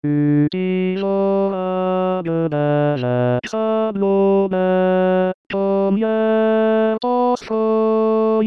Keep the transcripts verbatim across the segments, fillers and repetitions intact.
Utilizowałem szablonę, pamiętasz swój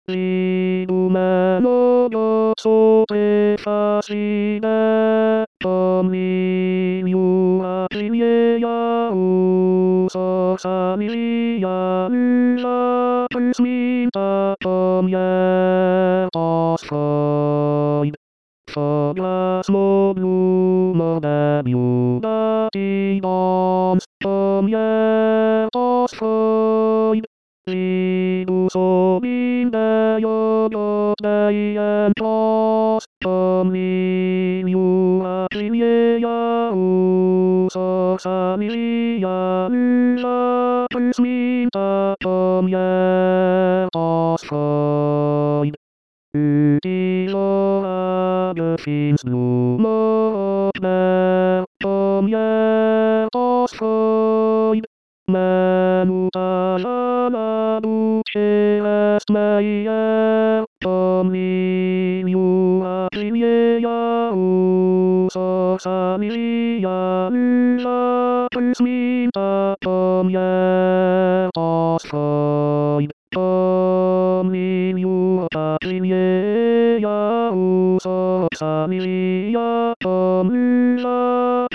numer co ty fascinę, pomyliła cię ja usłyszałem ja za pysminta, pamiętasz swój. Przegasło blumowne biuraki dąs, pamiętasz swój. Lidusowim dejodotnejem czas, pomyliła cię ja usłyszałem ja za pysminta, pamiętasz swój. Utilizowałem znumowne, pamiętasz swój. Menuta żona ucielest meje, pomyliła cię ja usłyszałem ja za pysminta, pamiętasz swój. Pomyliła cię ja usłyszałem ja za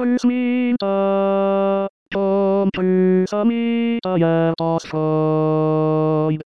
pysminta, pom pysminta ja swój.